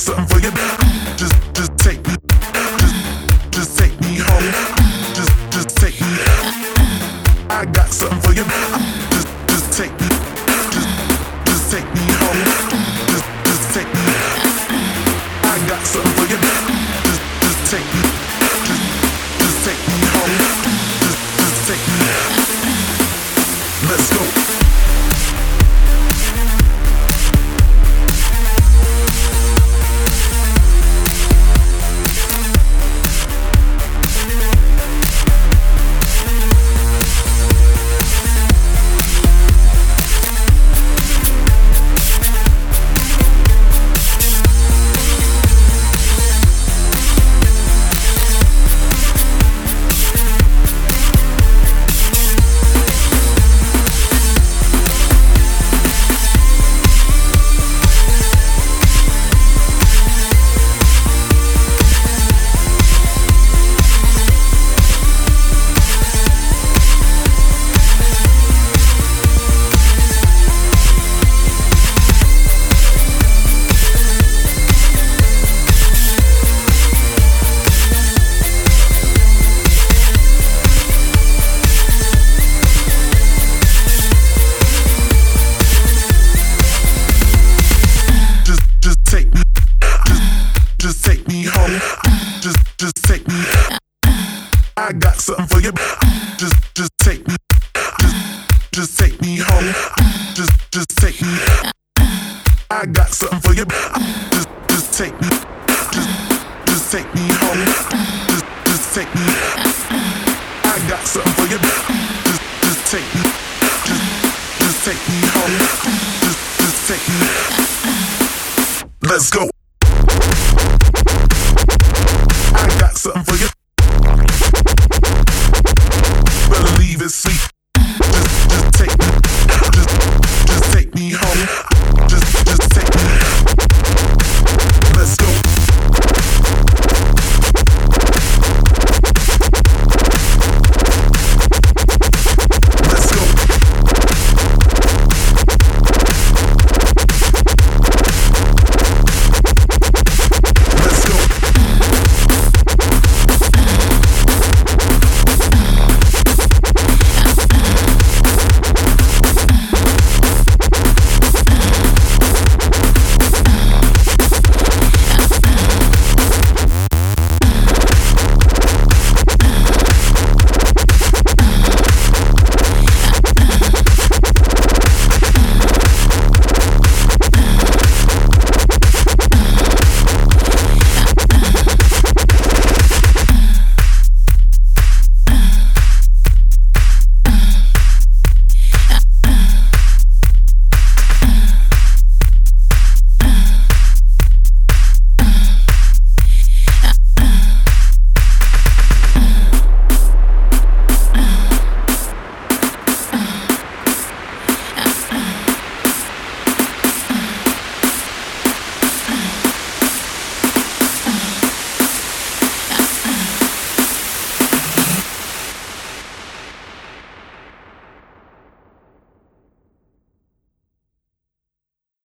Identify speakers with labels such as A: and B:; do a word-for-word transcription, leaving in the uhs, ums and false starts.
A: something for you. Just, just take me, just, just take me home. Just, just take me. I got something for you. Just, just take me, just, just take me home. Just, just take me. I got something for you. Just, just take me, just, just take me home. Just, just take me. Let's go. I got something for you. Just, just take me. Just, just take me home. Just, just take me. I got something for you. Just, just take me. Just, just take me home. Just, just take me. I got something for you. Just, just take me. Just, just take me home. Just, just take me. Let's go.